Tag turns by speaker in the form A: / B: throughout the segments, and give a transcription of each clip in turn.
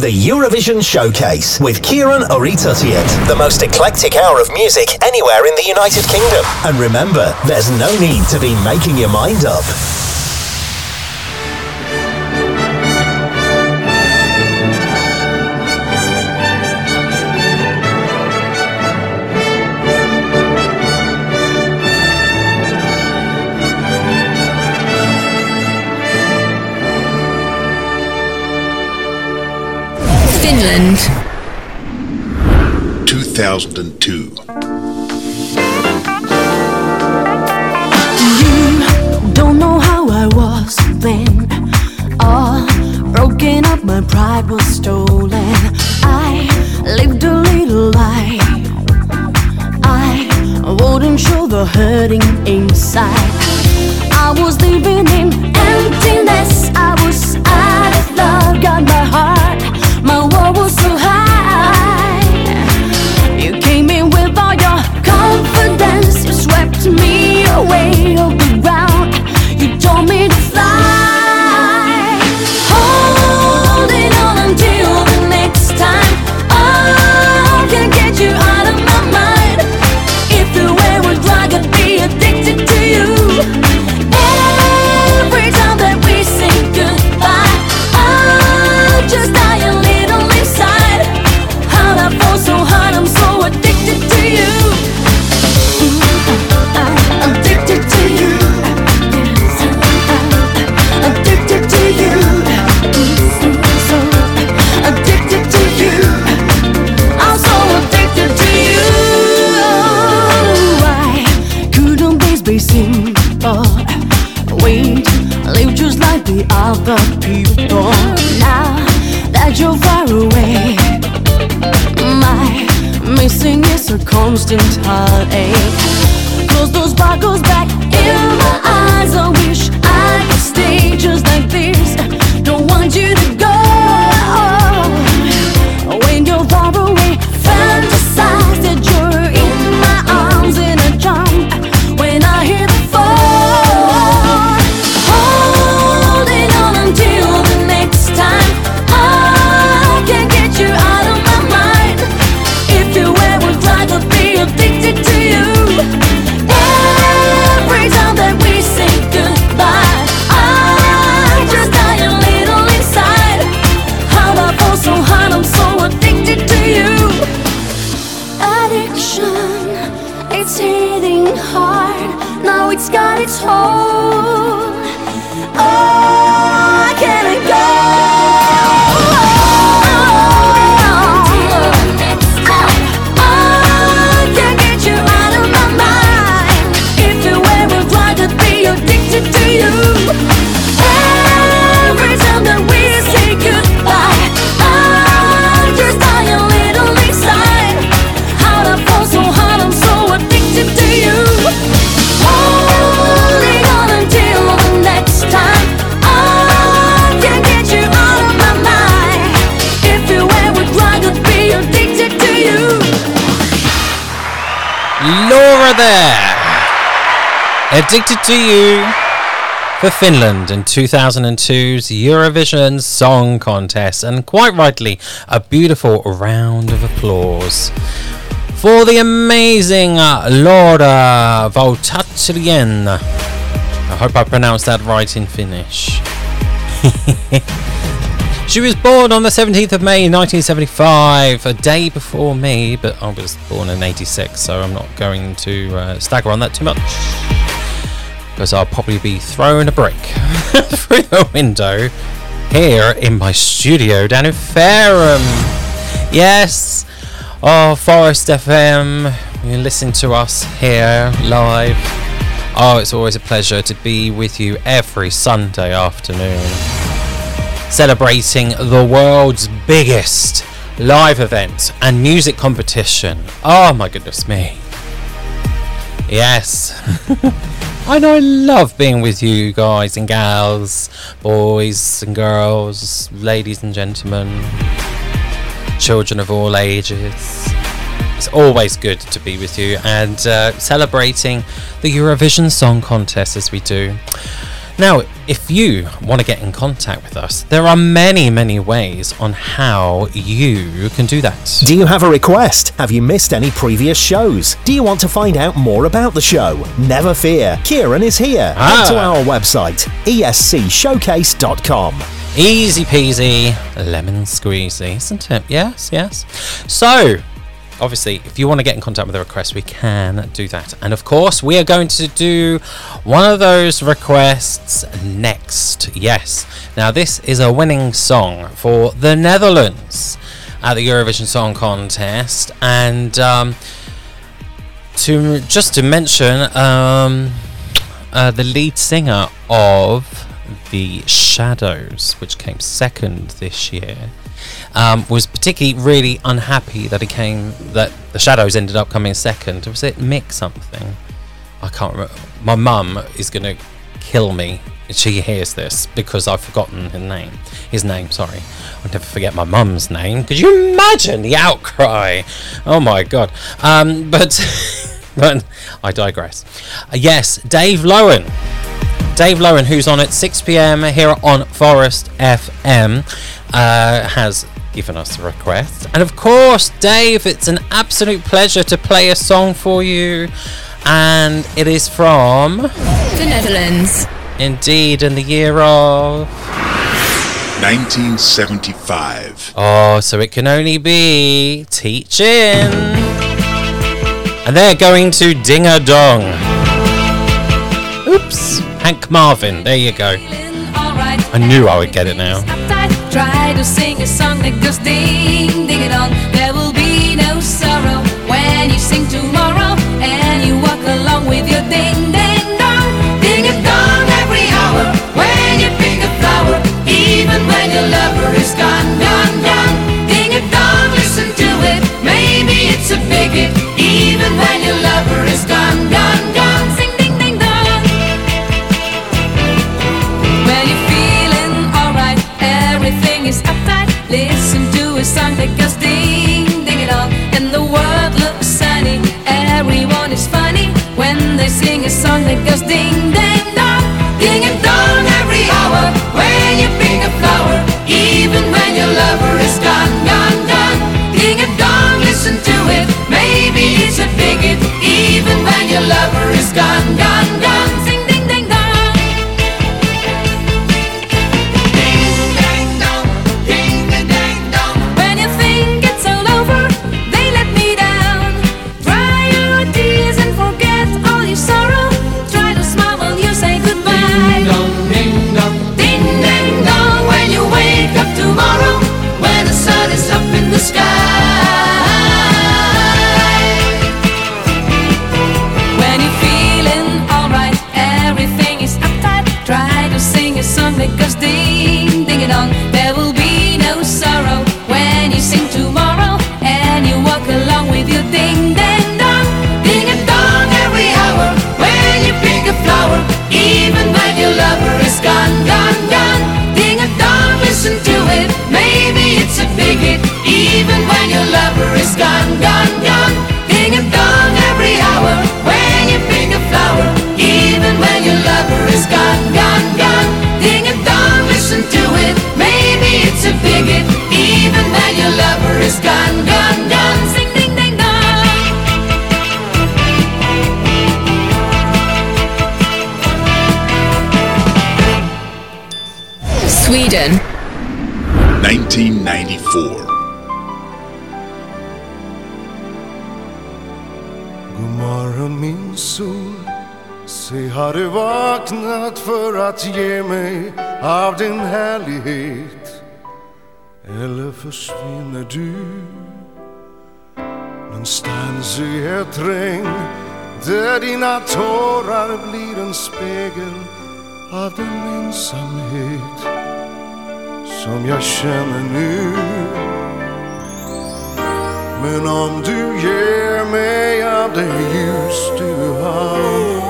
A: The Eurovision Showcase with Kieran Oritutiet. The most eclectic hour of music anywhere in the United Kingdom. And remember, there's no need to be making your mind up.
B: Finland.
C: 2002.
D: You don't know how I was then. All broken up, my pride was stolen. I lived a little lie. I wouldn't show the hurting inside. I was living in emptiness. I was out of love, got my heart. My wall was so high. You came in with all your confidence. You swept me away off the ground. You told me to fly. Holding on until the next time. I can't get you out of my mind. If the way was drug, I'd be addicted to you. Every time that we say goodbye, I just die a little inside. How'd I fall so hard? I'm so addicted to you. Addicted to you. Addicted to you. So addicted to you. I'm so addicted to you. I couldn't be simple. Wait, live just like the other people. Now that you're far away, my missing is a constant heartache. Close those sparkles back in my eyes. I wish I could stay just like this. Don't want you to go. When you're far away, fantasize that you're in my arms in a jump. When I hear the phone, holding on until the next time. I can't get you out of my mind. If you ever try to be addicted to you. Every time that we say goodbye, I just die a little inside. How'd I fall so hard? I'm so addicted to you. Addiction, it's hitting hard. Now it's got its hold. Oh, I can't let go. I can't get you out of my mind. If you ever try to be addicted to you. Every time that we say goodbye, I just die a little inside. How'd I fall so hard? I'm so addicted to you. Holding on until the next time. I can't get you out of my mind. If you ever try to be addicted to you.
E: Laura there. Addicted to You for Finland in 2002's Eurovision Song Contest, and quite rightly a beautiful round of applause for the amazing Laura Valtatrien. I hope I pronounced that right in Finnish. She was born on the 17th of May 1975, a day before me, but I was born in 86, so I'm not going to stagger on that too much, because I'll probably be throwing a brick through the window here in my studio down in Fareham. Yes, Forest FM, you listen to us here live. Oh, it's always a pleasure to be with you every Sunday afternoon, celebrating the world's biggest live event and music competition. Oh my goodness me. Yes. I know, I love being with you guys and gals, boys and girls, ladies and gentlemen, children of all ages. It's always good to be with you and celebrating the Eurovision Song Contest as we do. Now, if you want to get in contact with us, there are many ways on how you can do that.
A: Do you have a request? Have you missed any previous shows? Do you want to find out more about the show? Never fear, Kieran is here. Head to our website, escshowcase.com.
E: Easy peasy, lemon squeezy, isn't it? Yes. So, obviously, if you want to get in contact with a request, we can do that. And of course, we are going to do one of those requests next. Yes. Now, this is a winning song for the Netherlands at the Eurovision Song Contest. And to mention, the lead singer of The Shadows, which came second this year, was particularly really unhappy that the Shadows ended up coming second. Was it Mick something? I can't remember. My mum is going to kill me if she hears this because I've forgotten his name, sorry. I'll never forget my mum's name. Could you imagine the outcry? Oh my god. But I digress. Yes, Dave Lowen, who's on at 6 p.m. here on Forest FM, has given us a request. And of course, Dave, it's an absolute pleasure to play a song for you. And it is from
B: the Netherlands.
E: Indeed, in the year of
C: 1975.
E: Oh, so it can only be Teach-In. And they're going to Ding a Dong. Oops. Hank Marvin, there you go. I knew I would get it now.
D: Try to sing a song that goes ding, ding it on. There will be no sorrow when you sing tomorrow and you walk along with your ding, ding dong. Ding a dong every hour when you pick a flower, even when your lover is gone, gone, gone. Ding a dong, listen to it, maybe it's a bigot, even when your lover is gone, gone, gone. Sing ding, ding dong. When you're feeling alright, everything is uptight. Listen to a song that goes ding, ding it all, and the world looks sunny. Everyone is funny when they sing a song that goes ding, ding dong. Ding a dong every hour when you pick a flower, even when your lover is gone, gone, gone. Ding a dong, listen to it, maybe it's a bigot, even when your lover is gone, gone, gone. Sing ding, ding dong. Because ding, ding it on, there will be no sorrow when you sing tomorrow and you walk along with your ding, ding dong. Ding a dong every hour when you pick a flower, even when your lover is gone, gone, gone. Ding a dong, listen to it, maybe it's a bigot, even when your lover is gone, gone, gone. Ding a dong every hour when you pick a flower, even when your lover is gone, gone, gone. Ding a dong, listen to it, maybe it's a bigot, even when your lover is gone, gone, gone. Sing ding ding dong.
B: Sweden.
C: 1994.
F: God morgon min sol, se har du vaknat för att ge mig av din härlighet, eller försvinner du någonstans i ett regn där dina tårar blir en spegel av den ensamhet som jag känner nu. Men om du ger mig av det ljus du har,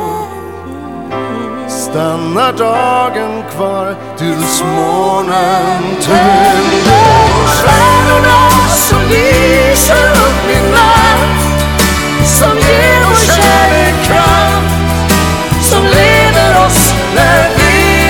F: stannar dagen kvar tills månen tänder. Stjärnorna som lyser upp min natt, som ger vår kärlek kraft, som leder oss när vi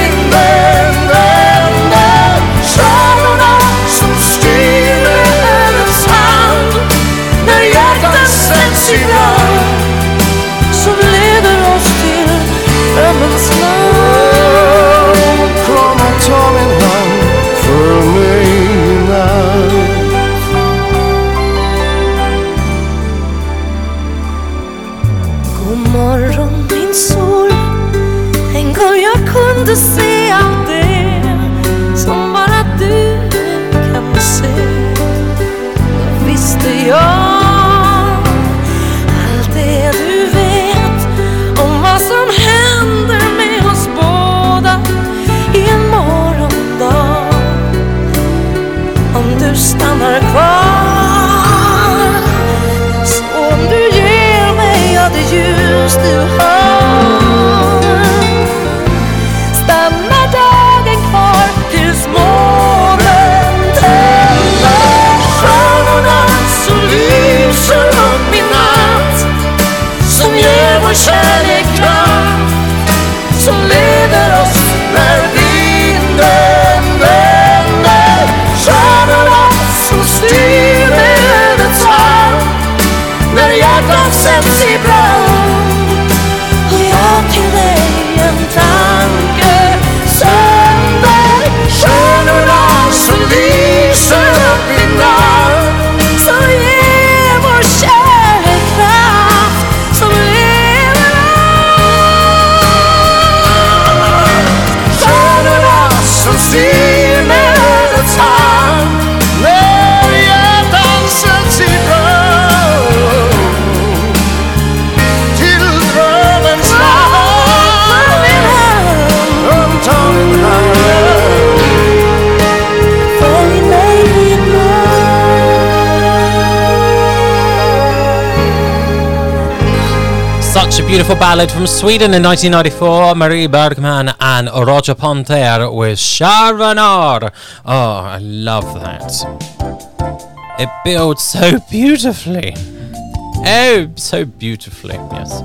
E: a beautiful ballad from Sweden in 1994. Marie Bergman and Roger Pontare with Charbonneur. Oh, I love that. It builds so beautifully. Oh, so beautifully, yes.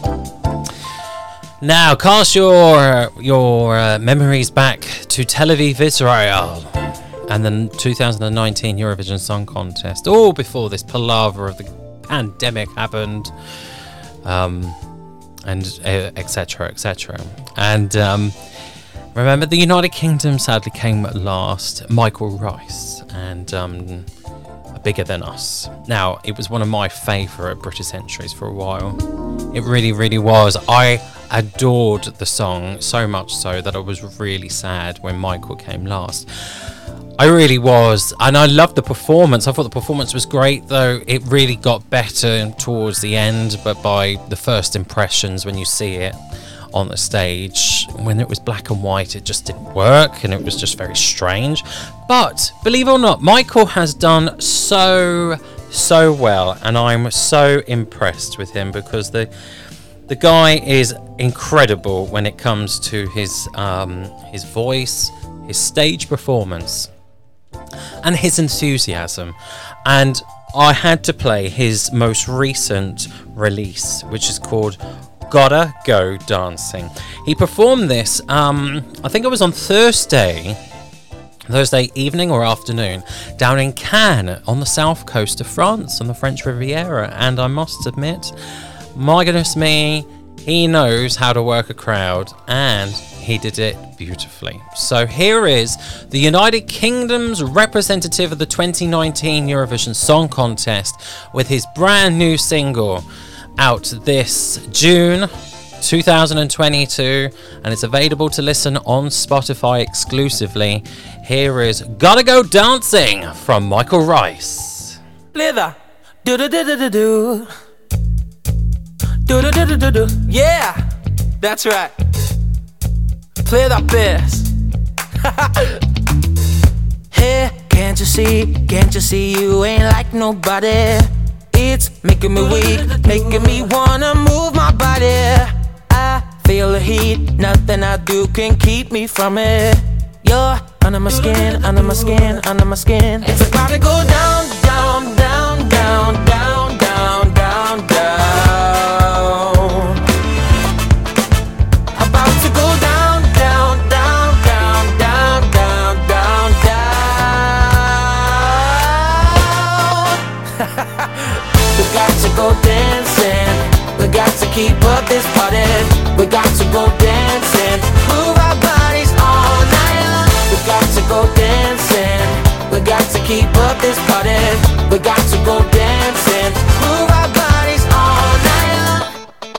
E: Now, cast your memories back to Tel Aviv, Israel, and the 2019 Eurovision Song Contest, all before this palaver of the pandemic happened, and etc. And remember, the United Kingdom sadly came last. Michael Rice and Bigger Than Us. Now, it was one of my favourite British entries for a while. It really, really was. I adored the song so much so that I was really sad when Michael came last. I really was, and I loved the performance. I thought the performance was great, though it really got better towards the end, but by the first impressions when you see it on the stage, when it was black and white, it just didn't work, and it was just very strange. But believe it or not, Michael has done so well, and I'm so impressed with him, because the guy is incredible when it comes to his voice, his stage performance, and his enthusiasm. And I had to play his most recent release, which is called Gotta Go Dancing. He performed this, I think it was on Thursday evening or afternoon, down in Cannes on the south coast of France, on the French Riviera. And I must admit, my goodness me, he knows how to work a crowd, and he did it beautifully. So here is the United Kingdom's representative of the 2019 Eurovision Song Contest with his brand new single, out this June 2022, and it's available to listen on Spotify exclusively. Here is Gotta Go Dancing from Michael Rice.
C: Play that. Do-do-do-do-do-do. Do-do-do-do-do-do. Yeah, that's right. Play that bass. Hey, can't you see you ain't like nobody. It's making me weak, making me wanna move my body. I feel the heat, nothing I do can keep me from it. You're under my skin, under my skin, under my skin. It's about to go down, down, down, down, down, down, down, down. About to go down, down, down, down, down, down, down, down. We got to go dancing. We got to keep up this party. We got to go dancing. Move our bodies all night long. We got to go dancing. We got to keep up this party. We got to go dancing. Move our bodies all night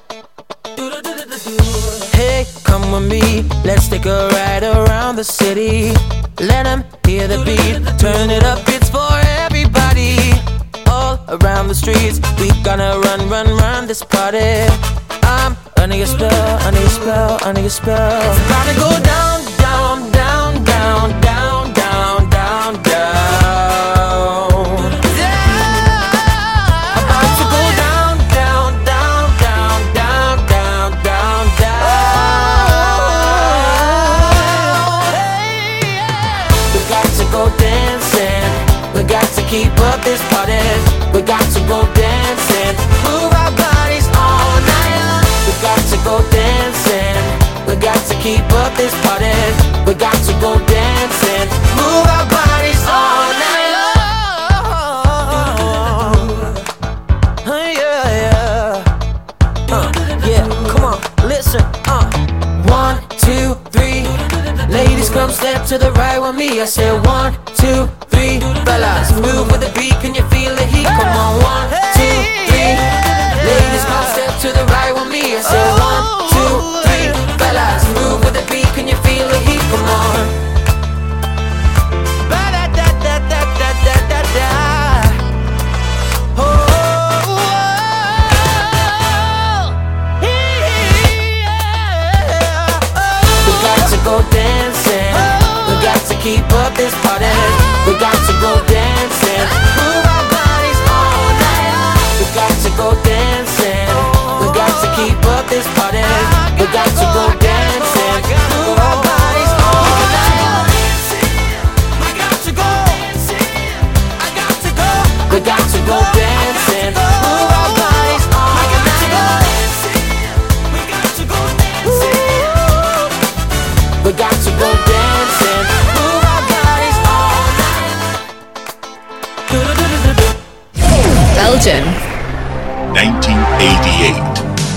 C: long. Hey, come with me. Let's take a ride around the city. Let them hear the beat. Turn it up, it's for everybody. All around the streets, we gonna run, run, run this party. I'm under your spell, under your spell, under your spell. It's about to go down, down, down, down, down, down, down, down. About to go down, down, down, down, down, down, down, down. We got to go dancing. We got to keep up this party. We got to go dancing. Move our bodies all night long. We got to go dancing. We got to keep up this party. We got to go dancing. Move our bodies all night long. Yeah, yeah, come on, listen. 1, 2, 3. Ladies, come step to the right with me. I said 1, 2, 3. Fellas, move with the beat. Can you feel the heat? Come on, 1, 2, 3. Ladies, come step to the right with me. I said 1, 2, 3. Fellas, move with the beat. Can you feel the heat? Come on. Go dancing. We got to keep up this party. We got to go dancing. Move our bodies all night. We got to go dancing. We got to keep up this party. We got to go dancing. Move our bodies all night. We got to go. I got to go. We got to go dancing. Move our bodies all night. We got to go dancing. We got to go dancing. Move our bodies all night.
B: Belgium.
G: 1988.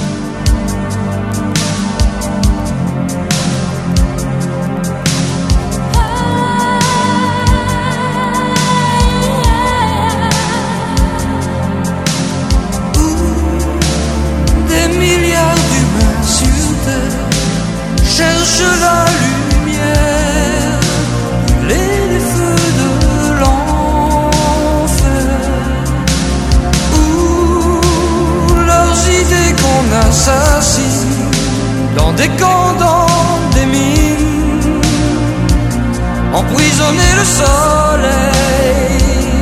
H: Des milliards d'humains sur terre cherchent la lumière, les feux de l'enfer, où leurs idées qu'on assassine dans des camps, dans des mines, emprisonner le soleil.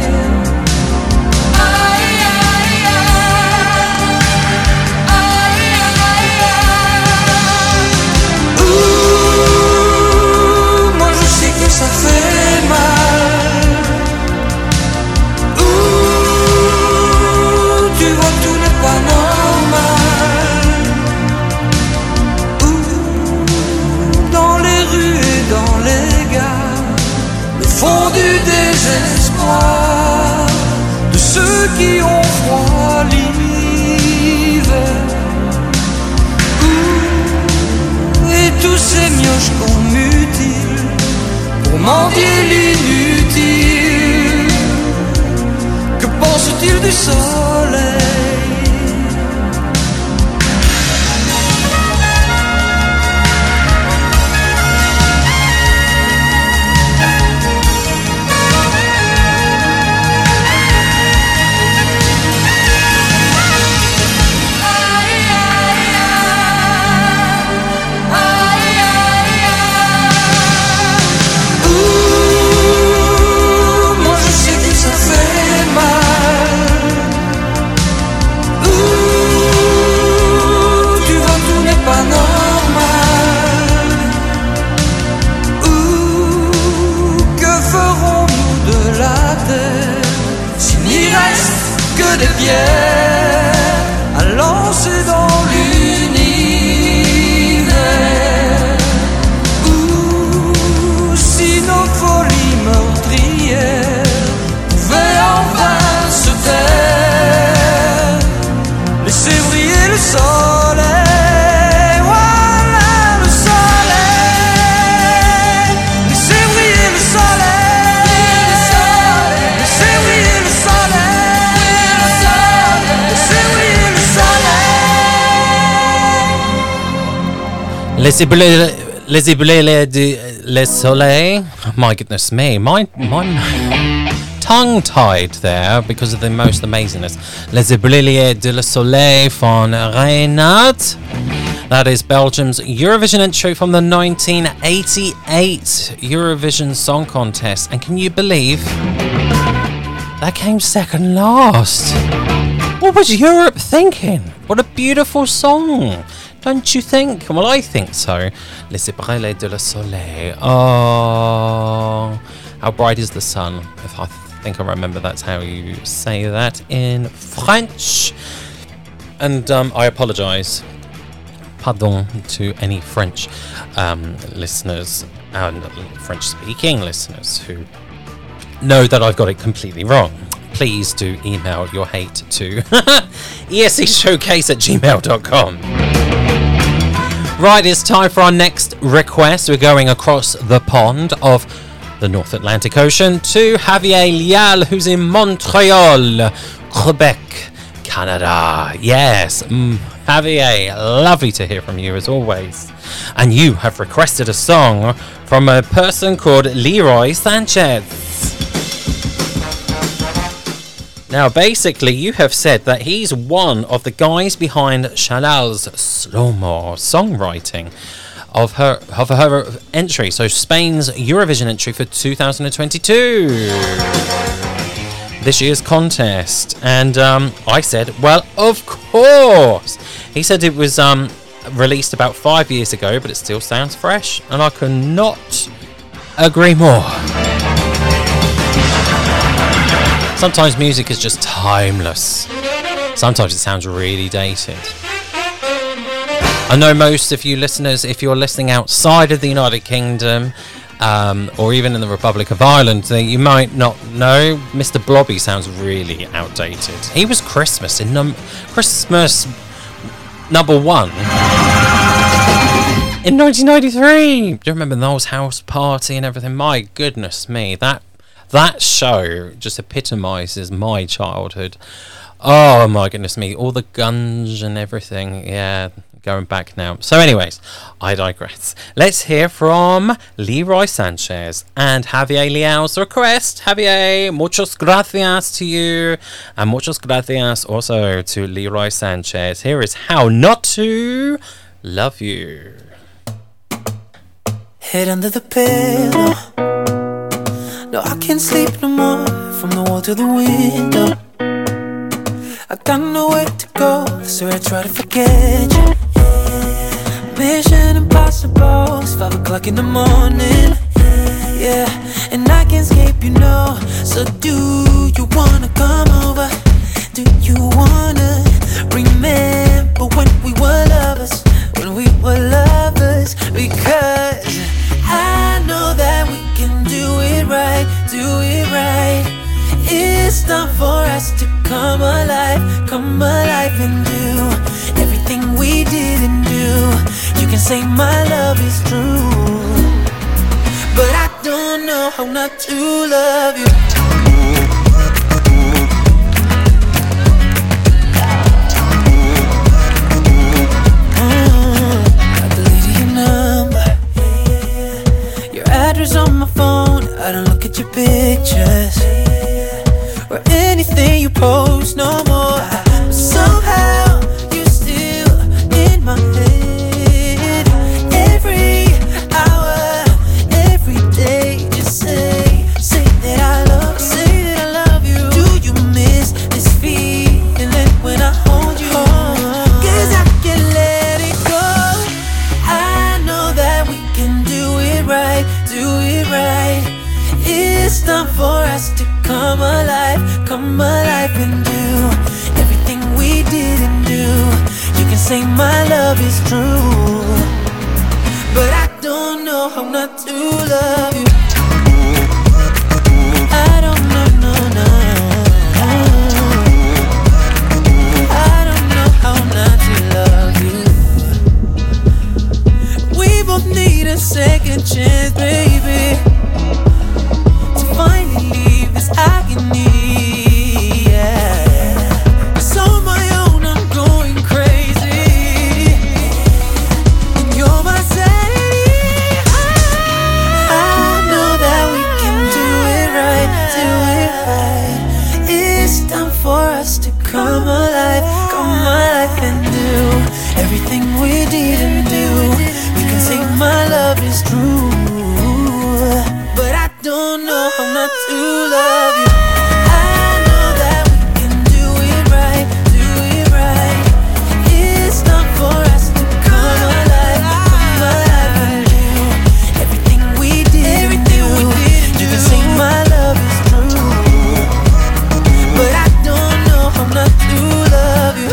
H: Ça fait mal. Ouh, tu vois, tout n'est pas normal. Ouh, dans les rues et dans les gares, le fond du désespoir de ceux qui ont froid l'hiver. Ouh, et tous ces mioches qu'on mutile pour mendier l'inutile. Que pense-t-il du soleil? Des pierres à lancer dans l'univers. Ou si nos folies meurtrières pouvaient enfin se taire, laisser briller le soleil. Voilà le soleil. Laisser briller le soleil. Laisser briller le soleil.
E: Laissez briller le soleil. My goodness me, my tongue-tied there because of the most amazingness. Laissez briller le soleil von Reinhard. That is Belgium's Eurovision entry from the 1988 Eurovision Song Contest. And can you believe that came second last? What was Europe thinking? What a beautiful song. Don't you think? Well, I think so. Laissez briller de le soleil. Oh, how bright is the sun? If I think I remember, that's how you say that in French. And I apologise. Pardon to any French listeners and French-speaking listeners who know that I've got it completely wrong. Please do email your hate to eseshowcase@gmail.com. Right, it's time for our next request. We're going across the pond of the North Atlantic Ocean to Javier Lial, who's in Montreal, Quebec, Canada. Yes, Javier, lovely to hear from you as always. And you have requested a song from a person called Leroy Sanchez. Now, basically, you have said that he's one of the guys behind Chalal's Slow-Mo songwriting of her entry, so Spain's Eurovision entry for 2022, this year's contest. And I said, well, of course, He said it was released about 5 years ago, but it still sounds fresh, and I could not agree more. Sometimes music is just timeless. Sometimes it sounds really dated. I know most of you listeners, if you're listening outside of the United Kingdom, or even in the Republic of Ireland, you might not know Mr. Blobby sounds really outdated. He was Christmas in Christmas number 1 in 1993. Do you remember Noel's house party and everything? My goodness me, that show just epitomises my childhood. Oh my goodness me, all the guns and everything. Yeah, going back now. So anyways, I digress. Let's hear from Leroy Sanchez and Javier Leal's request. Javier, muchas gracias to you, and muchas gracias also to Leroy Sanchez. Here is How Not To Love You.
C: Head under the pillow. No, I can't sleep no more. From the wall to the window, I got nowhere to go, so I try to forget you. Mission impossible, it's 5 o'clock in the morning. Yeah, and I can't escape you, no. So do you wanna come over? Do you wanna remember when we were lovers? When we were lovers? Because I know that we can do it right, do it right. It's time for us to come alive and do everything we didn't do. You can say my love is true, but I don't know how not to love you. I deleted your number, your address on my phone. I don't look at your pictures or anything you post no more. But somehow you're still in my head. Every hour, every day, just say that I love you. Do you miss this feeling when I hold you? 'Cause I can't let it go. I know that we can do it right, do it right. It's time for us to come alive and do everything we didn't do. You can say my love is true, but I don't know how not to love you. I don't know, no. I don't know how not to love you. We both need a second chance, baby, to finally leave this agony. Come alive and do everything we didn't do. You can say my love is true, but I don't know how not to love you. I know that we can do it right, do it right. It's time for us to come alive and do everything we didn't do. You can say my love is true, but I don't know how not to love you.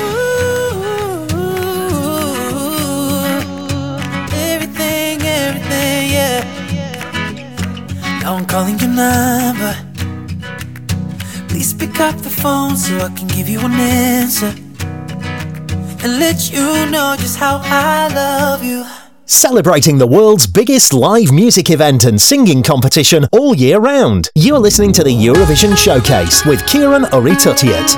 C: Everything, yeah. Now I'm calling your number. Please pick up the phone so I can give you an answer and let you know just how I love you.
A: Celebrating the world's biggest live music event and singing competition all year round. You're listening to the Eurovision Showcase with Kieran Uritutiet.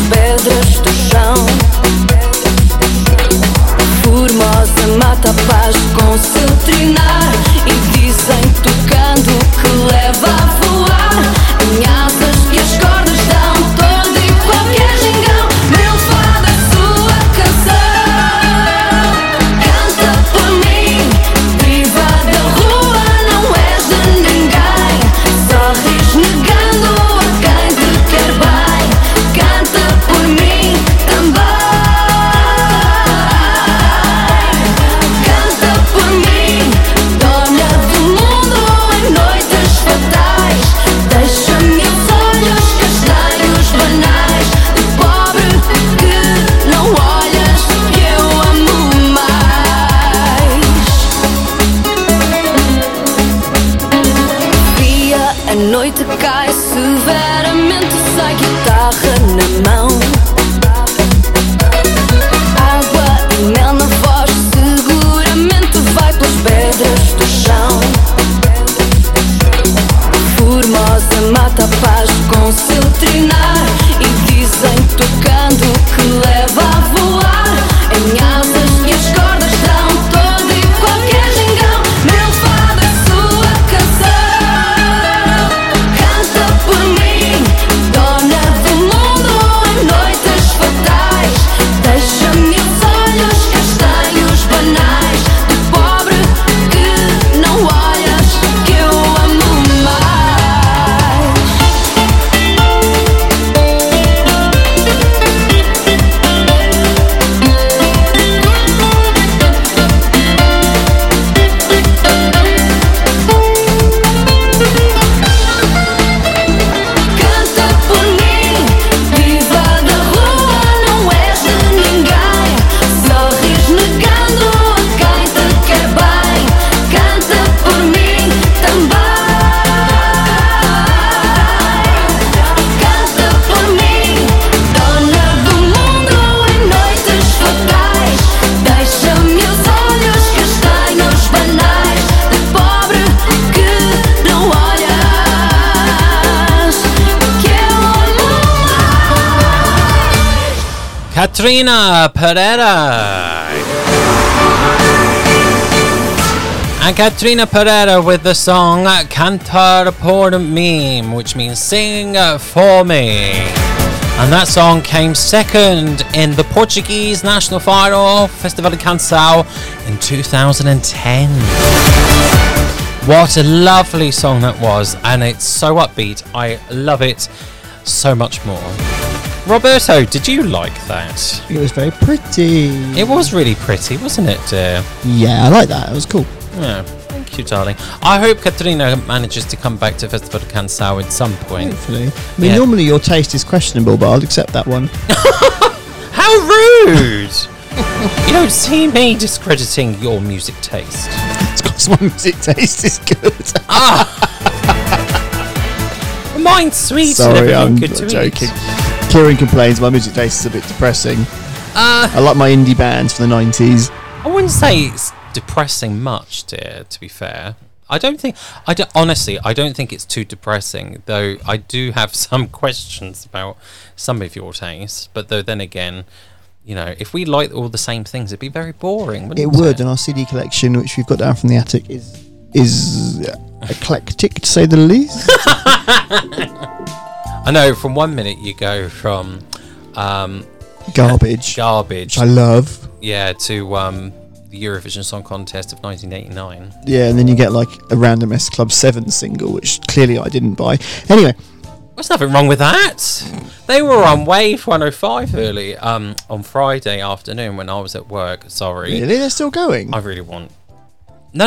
D: Paz
E: Katrina Pereira. And Katrina Pereira with the song Cantar por mí, which means sing for me. And that song came second in the Portuguese National Final Festival de Canção in 2010. What a lovely song that was, and it's so upbeat. I love it so much more. Roberto, did you like that?
G: It was very pretty.
E: It was really pretty, wasn't it, dear?
G: Yeah, I like that. It was cool.
E: Yeah, thank you, darling. I hope Katrina manages to come back to Festival de Canção at some point.
G: Hopefully. I mean, normally your taste is questionable, but I'll accept that one.
E: How rude! You don't see me discrediting your music taste.
G: It's because my music taste is good.
E: Mine's sweet.
G: Sorry,
E: and
G: I'm
E: good to
G: joking.
E: Eat.
G: Kieran complains my music taste is a bit depressing. I like my indie bands from the 90s.
E: I wouldn't say it's depressing much, dear, to be fair. Honestly, I don't think it's too depressing, though I do have some questions about some of your tastes. But then again, you know, if we like all the same things, it'd be very boring, wouldn't it?
G: It would, and our CD collection, which we've got down from the attic, is eclectic, to say the least.
E: I know, from 1 minute you go from
G: garbage,
E: which
G: I love,
E: to the Eurovision Song Contest of 1989.
G: Yeah, and then you get like a random S Club 7 single, which clearly I didn't buy. Anyway,
E: there's nothing wrong with that. They were on Wave 105 early on Friday afternoon when I was at work. Sorry,
G: really, they're still going.
E: I really want. No.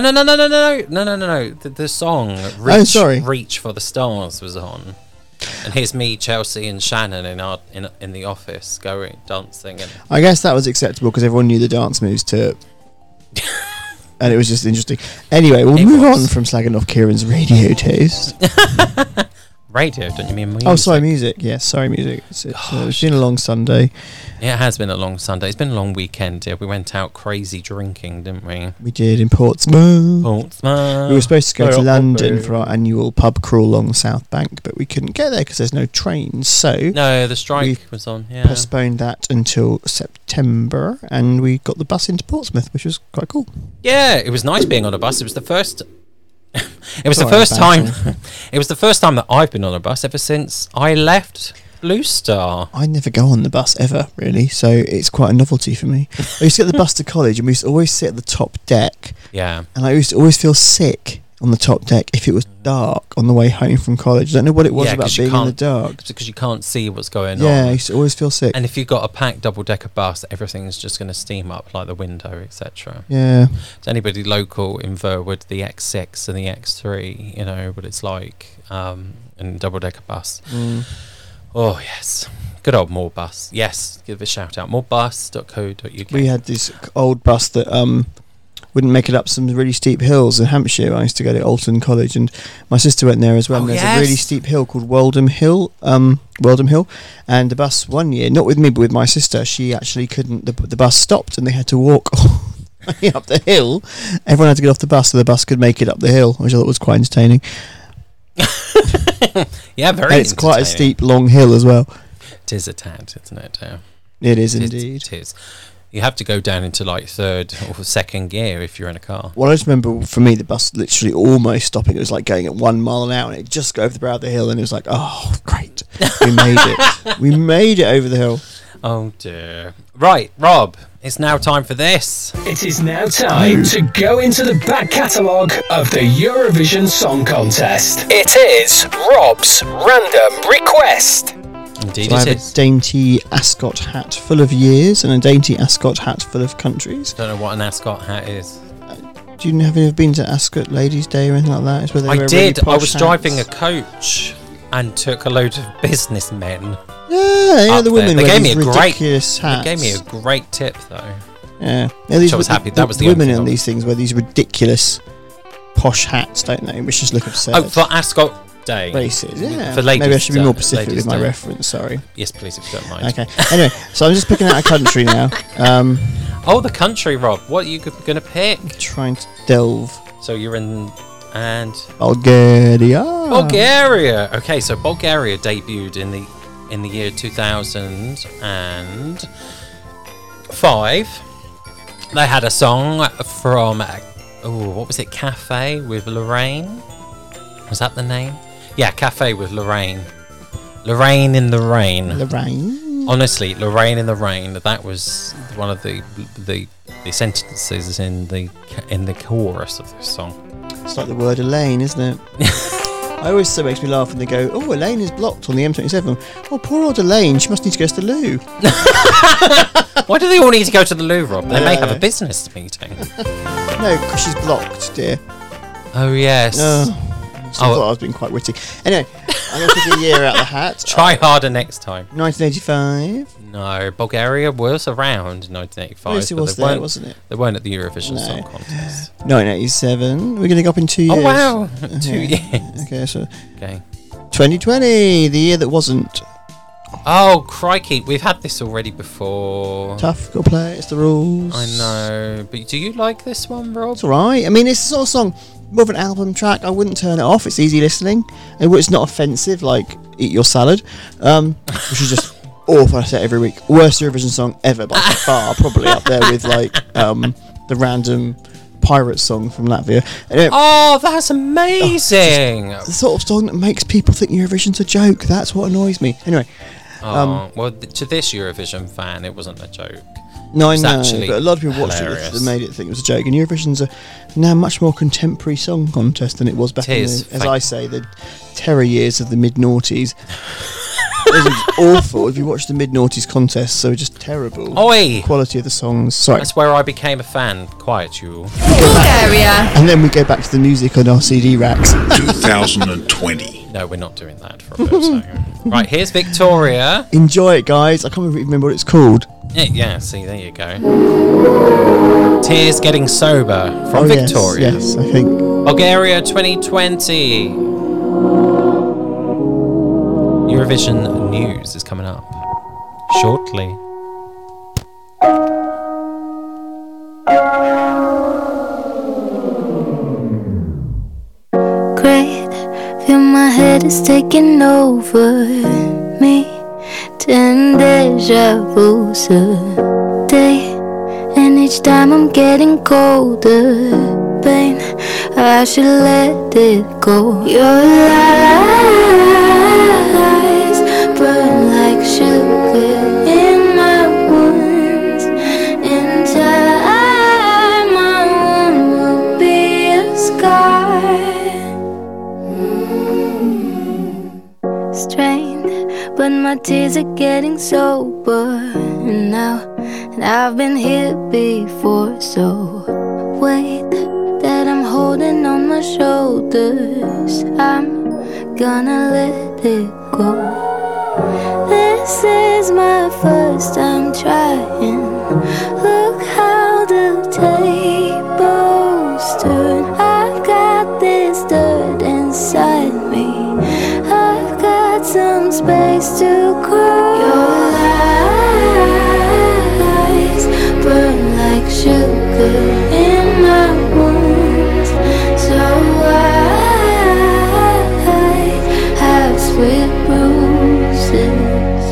E: The song "Reach for the Stars" was on, and here's me, Chelsea, and Shannon in the office going dancing. And
G: I guess that was acceptable because everyone knew the dance moves to it. And it was just interesting. Anyway, we'll move on from slagging off Kieran's radio taste.
E: Radio, don't you mean music?
G: Oh, sorry, music. Yes, sorry, music. It's been a long Sunday.
E: Yeah, it has been a long Sunday. It's been a long weekend. Yeah, we went out crazy drinking, didn't we?
G: We did in Portsmouth. We were supposed to go to London for our annual pub crawl along the South Bank, but we couldn't get there because there's no trains. So
E: no, the strike was on. Yeah,
G: postponed that until September, and we got the bus into Portsmouth, which was quite cool.
E: Yeah, it was nice being on a bus. It was the first. It was the first time. It was the first time that I've been on a bus ever since I left Blue Star.
G: I never go on the bus ever, really, so it's quite a novelty for me. I used to get the bus to college, and we used to always sit at the top deck.
E: Yeah.
G: And I used to always feel sick on the top deck if it was dark on the way home from college. I don't know what it was about being in the dark.
E: It's because you can't see what's going on.
G: Yeah, I used to always feel sick.
E: And if you've got a packed double-decker bus, everything's just going to steam up like the window, etc.
G: Yeah.
E: To anybody local in Verwood, the X6 and the X3, you know what it's like in double-decker bus. Oh, yes. Good old Moorbus. Yes, give a shout out. Moorbus.co.uk.
G: We had this old bus that wouldn't make it up some really steep hills in Hampshire. I used to go to Alton College, and my sister went there as well. And there's a really steep hill called Weldham Hill, and the bus one year, not with me but with my sister, she actually couldn't. The bus stopped, and they had to walk up the hill. Everyone had to get off the bus so the bus could make it up the hill, which I thought was quite entertaining.
E: Yeah, very.
G: And it's quite a steep, long hill as well.
E: It is a tad, isn't it?
G: It is indeed.
E: It is. You have to go down into like third or second gear if you're in a car.
G: Well, I just remember for me the bus literally almost stopping. It was like going at 1 mile an hour, and it just go over the brow of the hill, and it was like, oh, great, we made it. We made it over the hill.
E: Oh dear. Right, Rob, it's now time for this.
I: It is now time to go into the back catalogue of the Eurovision Song Contest. It is Rob's Random Request.
E: Indeed,
G: so I have a dainty ascot hat full of years and a dainty ascot hat full of countries.
E: Don't know what an ascot hat is.
G: Do you have you ever been to Ascot Ladies' Day or anything like that? It's where they
E: I
G: wear
E: did.
G: Really
E: I was
G: hats.
E: driving a coach and took a load of businessmen.
G: Yeah, the women
E: they
G: wear
E: gave me
G: these
E: a
G: ridiculous hats.
E: They gave me a great tip though.
G: Yeah,
E: I was happy. That was the
G: women in these things wear these ridiculous posh hats, don't they? Which just look absurd.
E: Oh, for Ascot Day
G: races, yeah.
E: For ladies,
G: maybe I should be more specific
E: with
G: my reference. Sorry.
E: Yes, please, if you don't mind.
G: Okay. Anyway, so I'm just picking out a country now.
E: Oh, the country, Rob. What are you going to pick?
G: Trying to delve.
E: So you're in
G: Bulgaria.
E: Bulgaria. Okay, so Bulgaria debuted in the year 2000 and 5, they had a song from, what was it, Cafe with Lorraine? Was that the name? Yeah, Cafe with Lorraine. Lorraine in the Rain.
G: Lorraine?
E: Honestly, Lorraine in the Rain, that was one of the sentences in the chorus of this song.
G: It's like the word Elaine, isn't it? I always so makes me laugh when they go, "Oh, Elaine is blocked on the M27." Oh, poor old Elaine. She must need to go to the loo.
E: Why do they all need to go to the loo, Rob? They may have a business meeting.
G: No, because she's blocked, dear.
E: Oh yes.
G: I thought I was being quite witty. Anyway, I'm going to take a year out of the hat.
E: Try harder next time.
G: 1985.
E: No, Bulgaria was around in 1985.
G: Yes, it was there, wasn't it?
E: They weren't at the Eurovision Song Contest.
G: 1987. We're going to go up in 2 years.
E: Oh, wow. 2 years.
G: Okay, so...
E: Okay.
G: 2020, the year that wasn't.
E: Oh, crikey. We've had this already before.
G: Tough, got to play it. It's the rules.
E: I know. But do you like this one, Rob?
G: It's alright. I mean, it's the sort of song, more of an album track. I wouldn't turn it off. It's easy listening. And it's not offensive, like Eat Your Salad, which is just awful. I say it every week. Worst Eurovision song ever by far. Probably up there with, like, the random pirate song from Latvia. Anyway,
E: oh, that's amazing.
G: The sort of song that makes people think Eurovision's a joke. That's what annoys me. Anyway.
E: Well, to this Eurovision fan, it wasn't a joke.
G: No, I know, but a lot of people watched it that made it think it was a joke. And Eurovision's a now much more contemporary song contest than it was back in the, as I say, the terror years of the mid-noughties. It was awful. If you watch the mid-noughties contests, they were just terrible.
E: Oi!
G: Quality of the songs. Sorry.
E: That's where I became a fan. Quiet, you all.
B: Bulgaria.
G: And then we go back to the music on our CD racks.
J: 2020.
E: No, we're not doing that for a bit. So. Right, here's Victoria.
G: Enjoy it, guys. I can't even remember what it's called.
E: Yeah, see, there you go. Tears Getting Sober from Victoria.
G: Yes, I think.
E: Bulgaria 2020. Eurovision news is coming up shortly.
K: Great, feel my head is taking over me. 10 deja vu's a day, and each time I'm getting colder. Pain, I should let it go. Your lies burn like sugar in my wounds. In time, my wound will be a scar. Strained, but my tears are getting sober now, and I've been here before, so wait. That I'm holding on my shoulders, I'm gonna let it go. This is my first time trying. Look how the tables turn. I've got this dirt inside me. I've got some space to grow. Your lies burn like sugar in my wounds. So I have sweet bruises.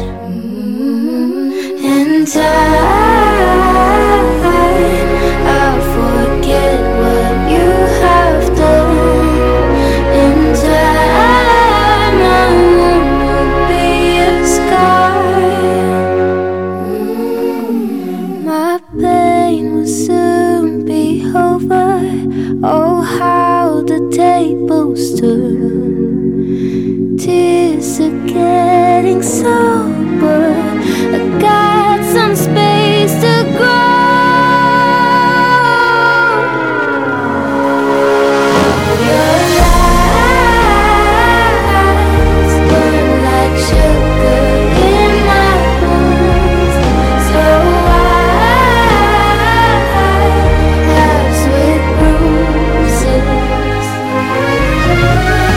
K: In time, I'll forget what you have done. In time, my wound will be a scar. My pain will soon be over. Oh, how the tables turn. Tears are getting sober. I got some space to grow. Your lies burn like sugar in my wounds. So I have sweet bruises.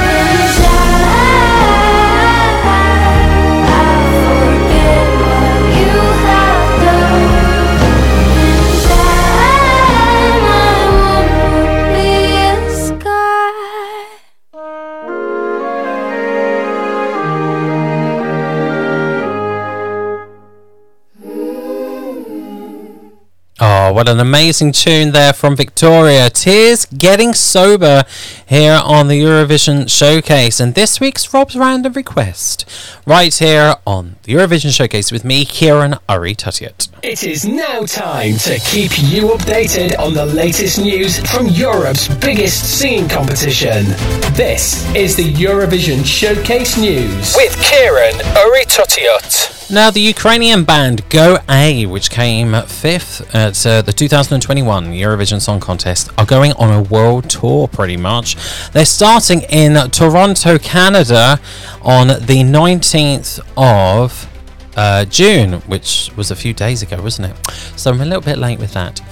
E: Oh, what an amazing tune there from Victoria. Tears Getting Sober here on the Eurovision Showcase. And this week's Rob's Random Request right here on the Eurovision Showcase with me, Kieran Uri-Tuttiett.
I: It is now time to keep you updated on the latest news from Europe's biggest singing competition. This is the Eurovision Showcase News with Kieran Uri-Tuttiett.
E: Now, the Ukrainian band Go A, which came 5th at the 2021 Eurovision Song Contest, are going on a world tour pretty much. They're starting in Toronto, Canada on the 19th of June, which was a few days ago, wasn't it? So I'm a little bit late with that.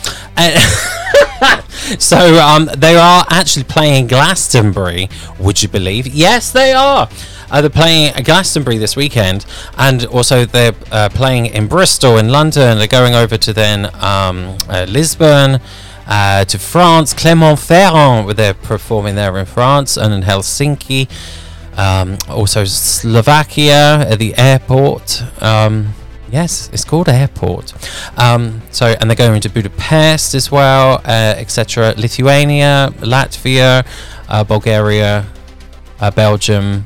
E: So they are actually playing Glastonbury, would you believe? Yes, they are. They're playing Glastonbury this weekend, and also they're playing in Bristol, in London. They're going over to then Lisbon, to France, Clermont-Ferrand, where they're performing there in France, and in Helsinki. Also Slovakia at the airport. Yes, it's called Airport. And they're going to Budapest as well, etc. Lithuania, Latvia, Bulgaria, Belgium,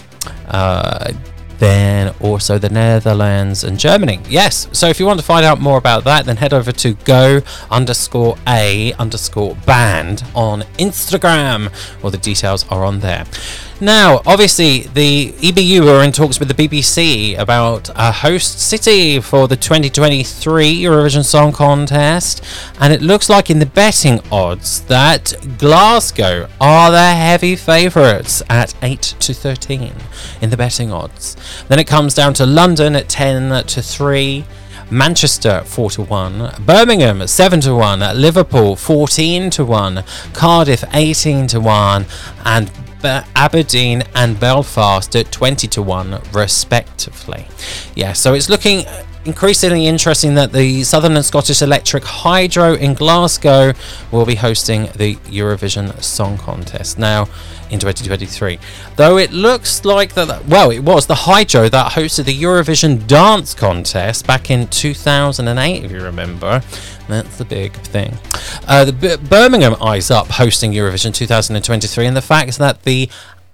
E: then also the Netherlands and Germany. Yes, so if you want to find out more about that, then head over to go_a_band on Instagram. All the details are on there. Now, obviously, the EBU are in talks with the BBC about a host city for the 2023 Eurovision Song Contest, and it looks like in the betting odds that Glasgow are the heavy favourites at 8-13 in the betting odds. Then it comes down to London at 10-3. Manchester 4-1, Birmingham 7-1, Liverpool 14-1, Cardiff 18-1, and Aberdeen and Belfast at 20-1 respectively. Yeah, so it's looking increasingly interesting that the Southern and Scottish Electric Hydro in Glasgow will be hosting the Eurovision Song Contest now in 2023. Though it looks like that, well, it was the Hydro that hosted the Eurovision Dance Contest back in 2008, if you remember. That's the big thing. The Birmingham Eyes Up hosting Eurovision 2023, and the fact that the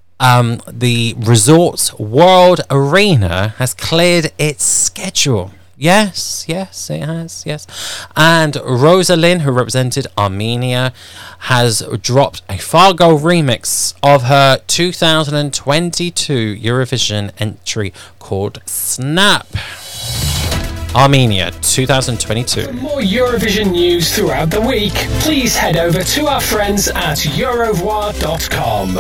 E: Resorts World Arena has cleared its schedule. Yes, it has, yes. And Rosalind, who represented Armenia, has dropped a Fargo remix of her 2022 Eurovision entry called Snap. Armenia 2022.
I: For more Eurovision news throughout the week, please head over to our friends at Eurovoix.com.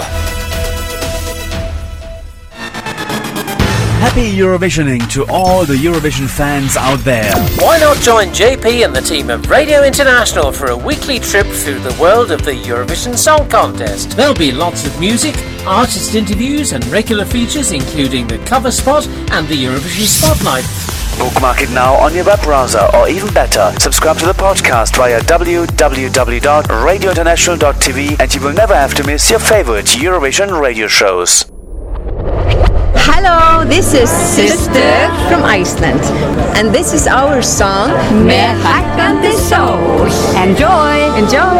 L: Happy Eurovisioning to all the Eurovision fans out there.
C: Why not join JP and the team of Radio International for a weekly trip through the world of the Eurovision Song Contest? There'll be lots of music, artist interviews and regular features including the cover spot and the Eurovision Spotlight.
L: Bookmark it now on your web browser, or even better, subscribe to the podcast via www.radiointernational.tv and you will never have to miss your favorite Eurovision radio shows.
M: Hello, this is Sister from Iceland, and this is our song Með hækkandi sól. Enjoy!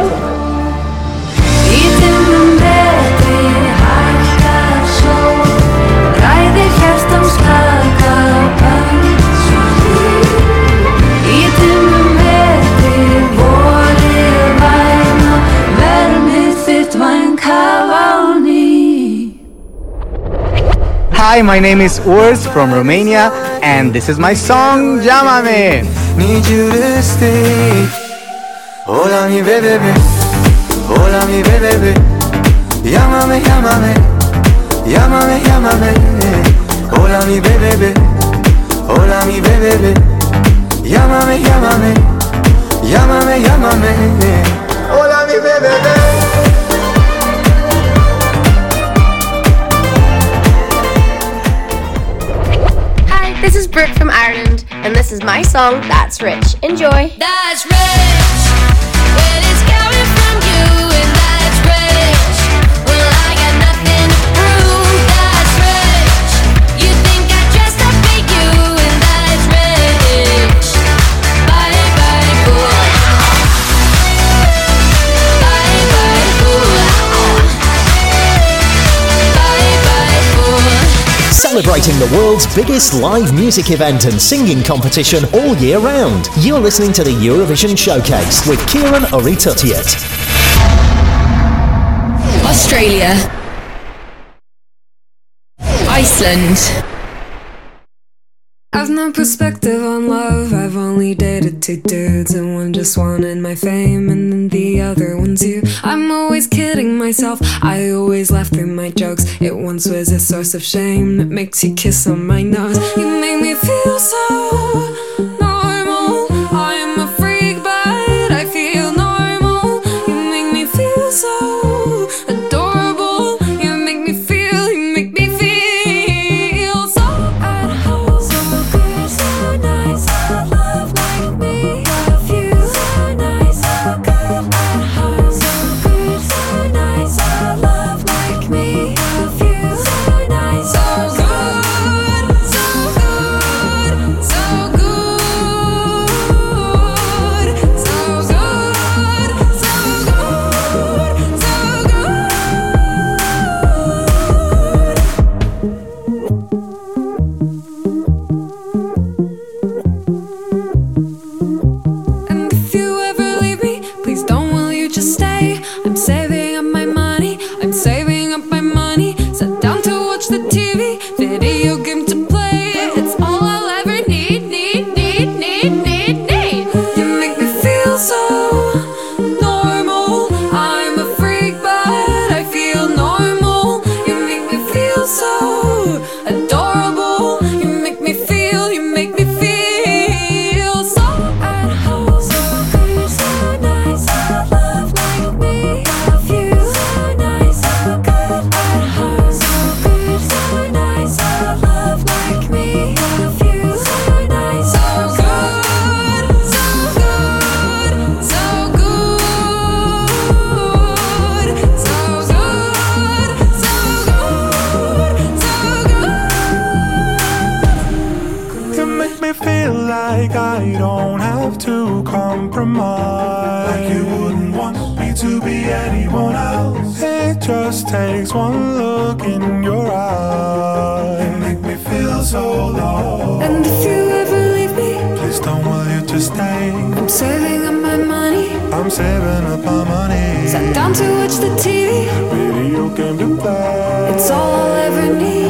N: Hi, my name is Urs from Romania, and this is my song, Llámame.
O: Need you to stay. Hola mi bebé, hola mi bebé. Llámame, llámame, llámame, llámame. Hola mi bebé, hola mi bebé. Llámame, llámame, llámame, llámame. Hola mi bebé.
P: This is Brooke from Ireland, and this is my song, That's Rich. Enjoy.
Q: That's rich, when it's coming from you, and that's rich. Well, I got nothing to prove. That's rich, you think I dressed up for you, and that's rich. Bye, bye, boy.
A: celebrating the world's biggest live music event and singing competition all year round. You're listening to the Eurovision Showcase with Kieran Oritutiet.
B: Australia. Iceland.
R: I've no perspective on love. I've only dated two dudes, and one just wanted my fame, and then the other one's you. I'm always kidding myself. I always laugh through my jokes. It once was a source of shame that makes you kiss on my nose. You make me feel so normal. I'm a freak, but I feel normal. You make me feel so adorable. You make me feel so at home. So good, so nice. Love like me, love you. So nice, so good at home. So good, so nice. Love like me, love you. So nice, so good, so good, so good, so good, so And if you ever leave me, please don't, will you just stay? I'm saving up my money, I'm saving up my money. Sat down to watch the TV, video game to play. It's all I'll ever need. You make me feel so normal. I'm a freak, but I feel normal. You make me feel so adorable. You make me feel so at home. So good, so nice. Love like me, love you. So nice, so good at home. So good, so nice. Love like me, love you. So nice, so good, so good, so good, so good, so good.
S: You make me feel like I don't have to compromise. Like you wouldn't want me to be anyone else. It just takes one look in your eyes. You make me feel so low.
R: And if you ever leave me,
S: Please don't, will you just stay?
R: I'm saving up my money.
S: I'm saving up my money.
R: Sat down to watch the TV.
S: Video game to play.
R: It's all I'll ever need.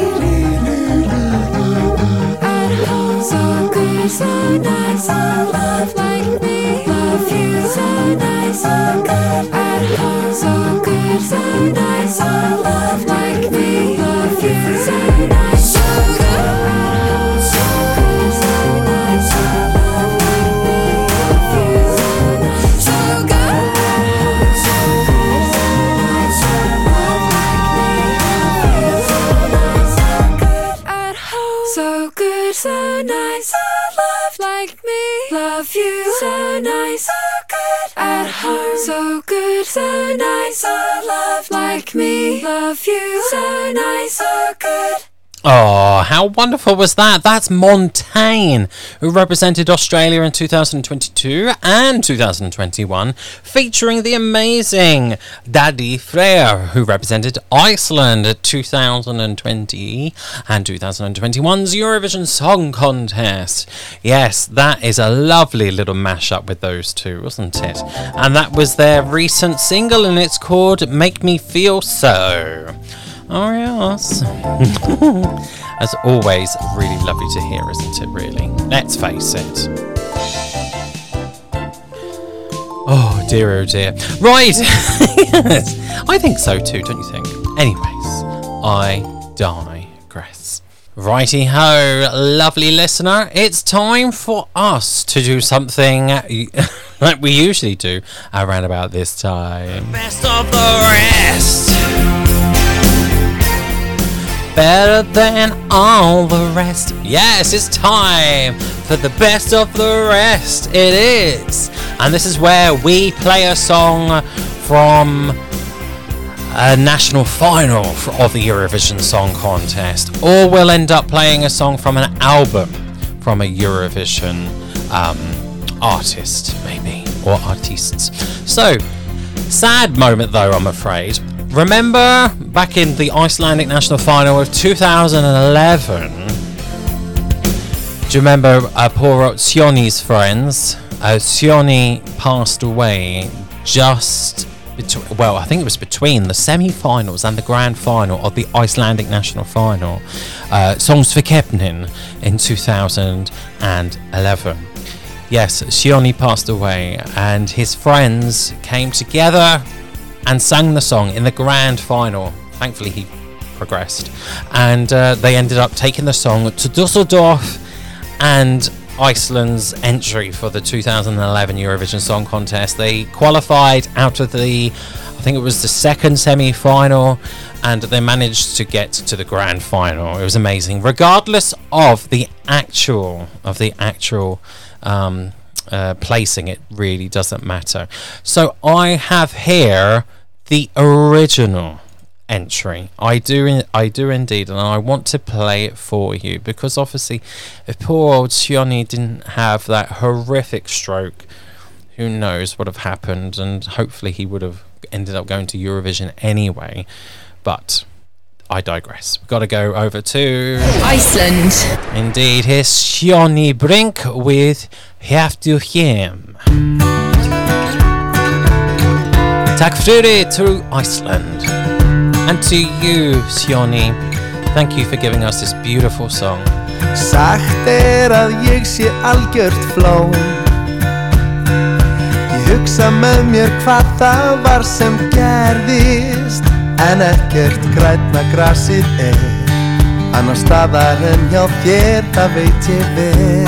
R: At home, so good, so nice. Love like me, love you. So nice, so good. At home, so good, so nice. Love like me, love you. So nice, so good. At home, so good, so nice. Love like me, love you. So nice, so good. At home, so good, so nice. Love like me, love you. So nice, so good. At home, so good, so nice. Love like me, love you. So nice, so good. At home, so good, so nice. Love like me, love you. So nice, so good.
E: Oh, how wonderful was that? That's Montaigne, who represented Australia in 2022 and 2021, featuring the amazing Daði Freyr, who represented Iceland at 2020 and 2021's Eurovision Song Contest. Yes, that is a lovely little mashup with those two, wasn't it? And that was their recent single, and it's called Make Me Feel So. Oh, yes. As always, really lovely to hear, isn't it, really? Let's face it. Oh, dear, oh, dear. Right. Yes. I think so, too, don't you think? Anyways, I digress. Righty-ho, lovely listener. It's time for us to do something like we usually do around about this time. Best of the rest. Better than all the rest. Yes, it's time for the best of the rest. It is. And this is where we play a song from a national final of the Eurovision Song Contest. Or we'll end up playing a song from an album from a Eurovision artist, maybe. Or artists. So, sad moment though, I'm afraid. Remember back in the Icelandic national final of 2011. Do you remember poor Sioni's friends? Sioni passed away just I think it was between the semi-finals and the grand final of the Icelandic national final, Sóngsvakeppnin in 2011. Yes, Sioni passed away, and his friends came together and sang the song in the grand final. Thankfully, he progressed, and they ended up taking the song to Dusseldorf and Iceland's entry for the 2011 Eurovision Song Contest. They qualified out of the, I think it was the second semi-final, and they managed to get to the grand final. It was amazing, regardless of the actual placing. It really doesn't matter. So I have here the original entry. I do indeed, and I want to play it for you, because obviously if poor old Sioni didn't have that horrific stroke, who knows what have happened, and hopefully he would have ended up going to Eurovision anyway. But I digress. We've got to go over to
B: Iceland.
E: Indeed, here's Sioni Brink with Have to Hjem. Tack fyrir to Iceland. And to you, Sioni, thank you for giving us this beautiful song.
O: Sagt að ég sé algjört flón. Ég hugsa með mér hvað það var sem gerðist, en ekkert grænna grasið annar staðar en hjá þér, það veit ég vel.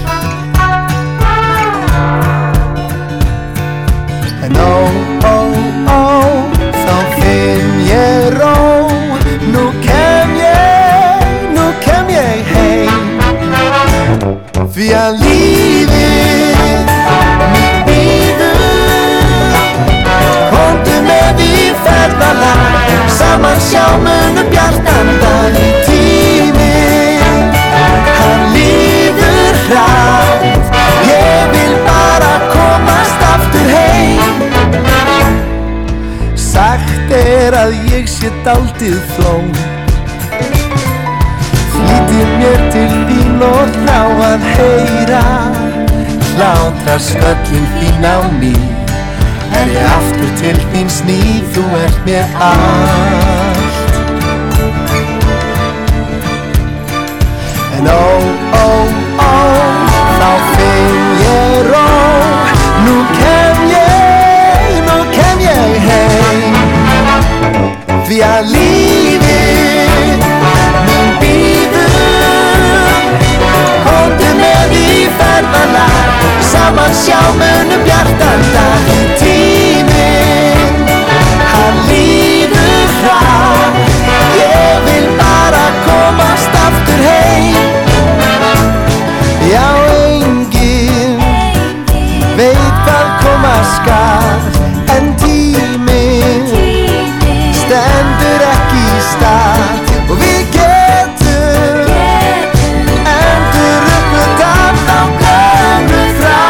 O: En þá finn ég ró. Nú kem ég heim. Því að lífið mér bíður. Komdu með í ferðalag, saman sjá munum bjartan dag. Tíminn, hann líður hratt. Ég vil bara komast aftur heim. Sagt að ég sé dálítið flón. Flýtir mér til þín og þá að heyra hlátrasköllin þín á ný. Ég aftur til þín sný, þú ert mér allt. En þá finn ég ró. Nú kem ég heim. Því að lífið mín bíður. Komdu með í ferðalag, saman sjá munum bjartan dag. Tíminn, hann líður hratt. Ég vil bara komast aftur heim. Já, enginn veit hvað koma skal, en tíminn stendur ekki í stað. Og við getum enduruppgötvað þá gömlu frá.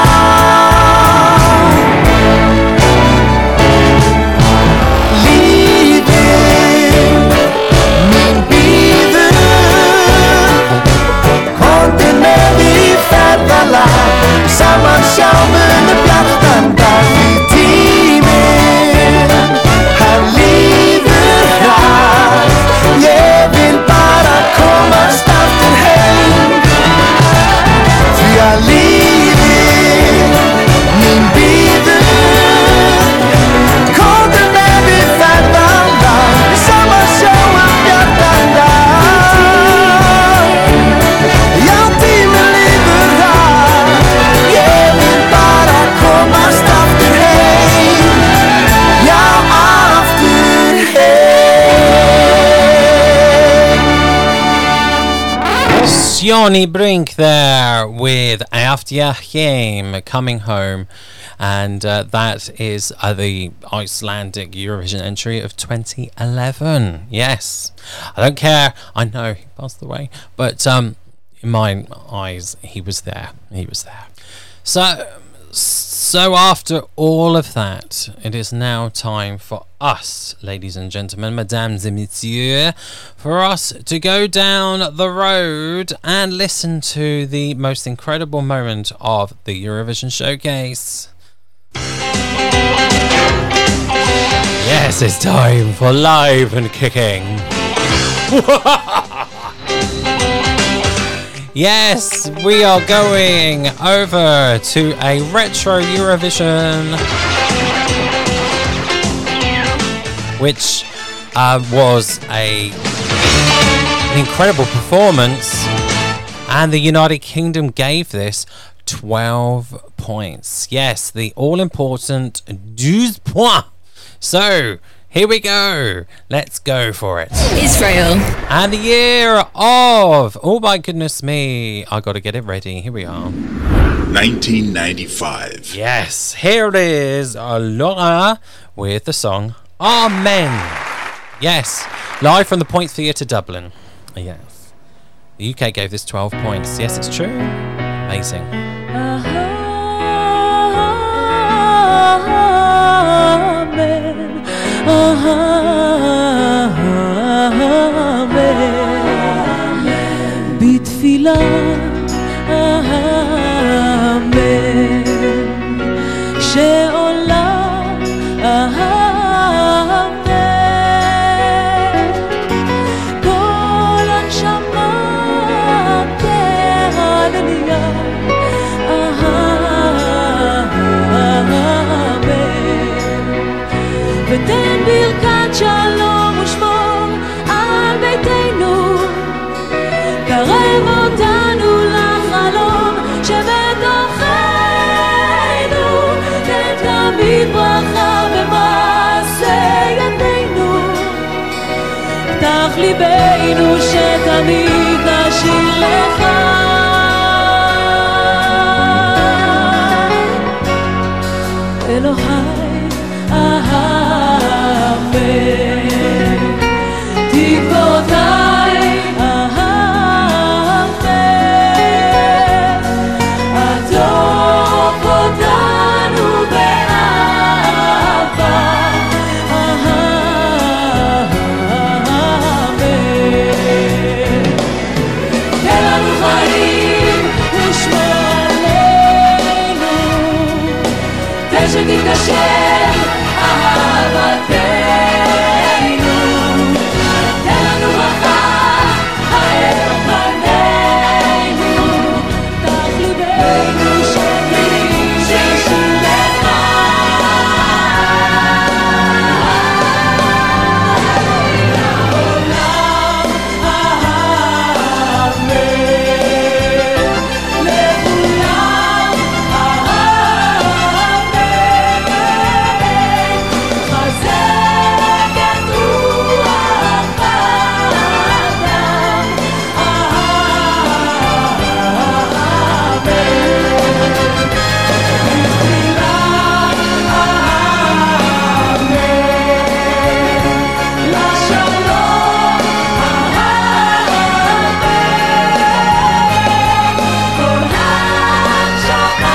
O: Lífið mín bíður. Komdu með í ferðalag, saman sjá munum bjartan dag. Því tíminn, hann líður hratt. Ég vil bara komast aftur heim. Því að lífið mín bíður. Komdu með í ferðalag, saman sjá bjartan dag. Já, tíminn líður hratt. Ég vil bara komast aftur heim. Já, aftur heim.
E: Sioni Brink there with After Hjem, coming home. And that is the Icelandic Eurovision entry of 2011. Yes, I don't care. I know he passed away, but in my eyes, he was there. He was there. So So after all of that, it is now time for us, ladies and gentlemen, mesdames et messieurs, for us to go down the road and listen to the most incredible moment of the Eurovision Showcase. Yes, it's time for Live and Kicking. Yes, we are going over to a retro Eurovision, which was an incredible performance, and the United Kingdom gave this 12 points. Yes, the all-important 12 points. So, here we go. Let's go for it.
B: Israel. And
E: the year of... Oh my goodness me. I got to get it ready. Here we are.
J: 1995.
E: Yes. Here it is. Laura with the song Amen. Yes. Live from the Point Theatre, Dublin. Yes. The UK gave this 12 points. Yes, it's true. Amazing.
H: Amen. Amen. בתפילה אמן שעולה אמן כל הנשמה כהללויה אמן ותן ברכת שלום ושמור על ביתנו קרב אותנו לחלום שבתוכנו תן תמיד ברכה במעשה ידינו פתח ליבנו שתמיד נשיר לך אלוהי אמן תקוותיי אמן עטוף אותנו באהבה אמן תן לנו חיים ושמור עלינו תן שתתגשם אהבתנו תן לנו ברכה האר פנינו פתח ליבנו שנשיר לך לעולם אמן לכולם אמן חזק את רוח האדם אמן בתפילה אמן לשלום אמן כל הנשמה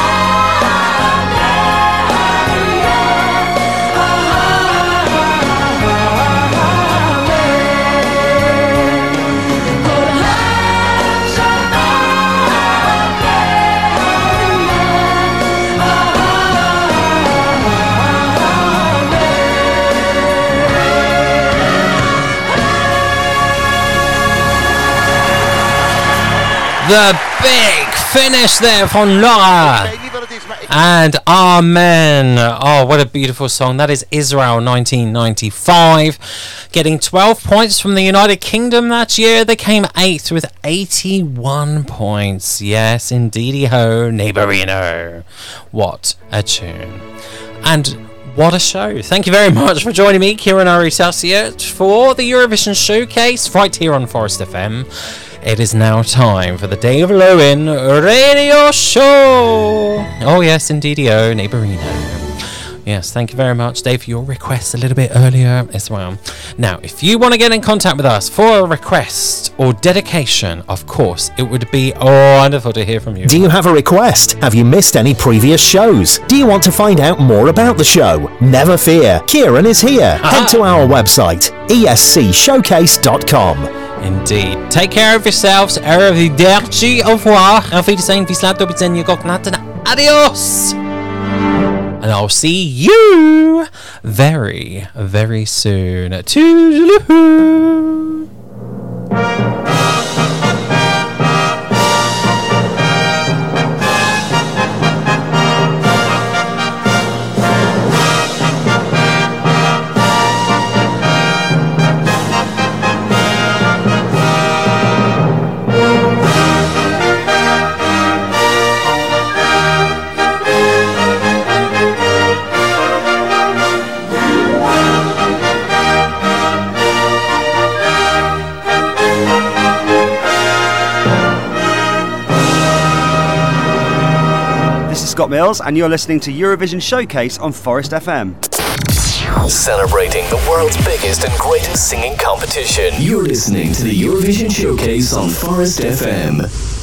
E: The big finish there from Laura and Amen. Oh, what a beautiful song. That is Israel 1995. Getting 12 points from the United Kingdom that year. They came 8th with 81 points. Yes, indeedy ho, neighborino. What a tune. And what a show. Thank you very much for joining me, Kieran Aritasiot, for the Eurovision Showcase right here on Forest FM. It is now time for the Dave Lowen Radio Show. Oh yes, indeedy-o, neighborino. Yes, thank you very much, Dave, for your request a little bit earlier as well. Now, if you want to get in contact with us for a request or dedication, of course, it would be wonderful to hear from you.
A: Do you have a request? Have you missed any previous shows? Do you want to find out more about the show? Never fear, Kieran is here. Head to our website, escshowcase.com.
E: Indeed. Take care of yourselves. Arrivederci, au revoir. Auf Wiedersehen, bis later, bis then, adios. And I'll see you very, very soon. Toodaloo.
T: Scott Mills, and you're listening to Eurovision Showcase on Forest FM.
A: Celebrating the world's biggest and greatest singing competition.
I: You're listening to the Eurovision Showcase on Forest FM.